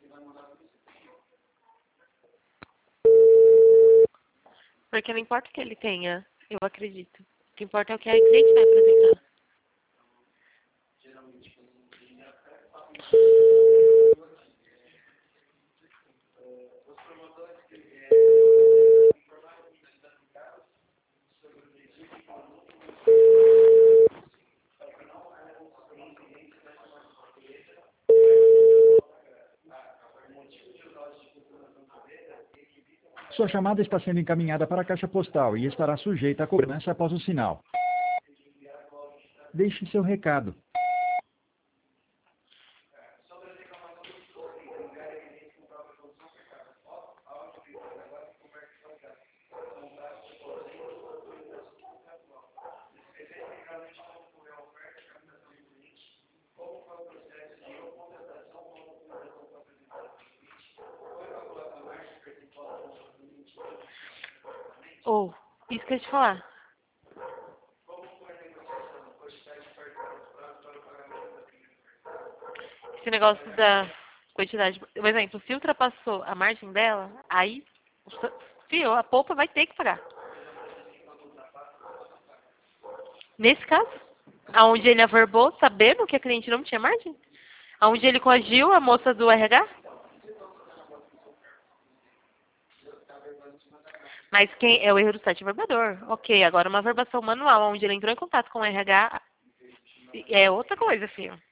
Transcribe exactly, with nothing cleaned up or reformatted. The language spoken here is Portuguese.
Porque não importa o que ele tenha, eu acredito. O que importa é o que a cliente vai apresentar. Sua chamada está sendo encaminhada para a caixa postal e estará sujeita a cobrança após o sinal. Deixe seu recado. Ou, oh, isso que eu ia te falar. Esse negócio da quantidade. Por exemplo, se ultrapassou a margem dela, aí, fio, a polpa vai ter que pagar. Nesse caso, aonde ele averbou, sabendo que a cliente não tinha margem, aonde ele coagiu a moça do R H. Mas quem é o erro do site averbador? Ok, agora uma averbação manual, onde ele entrou em contato com o R H, é outra coisa, filho.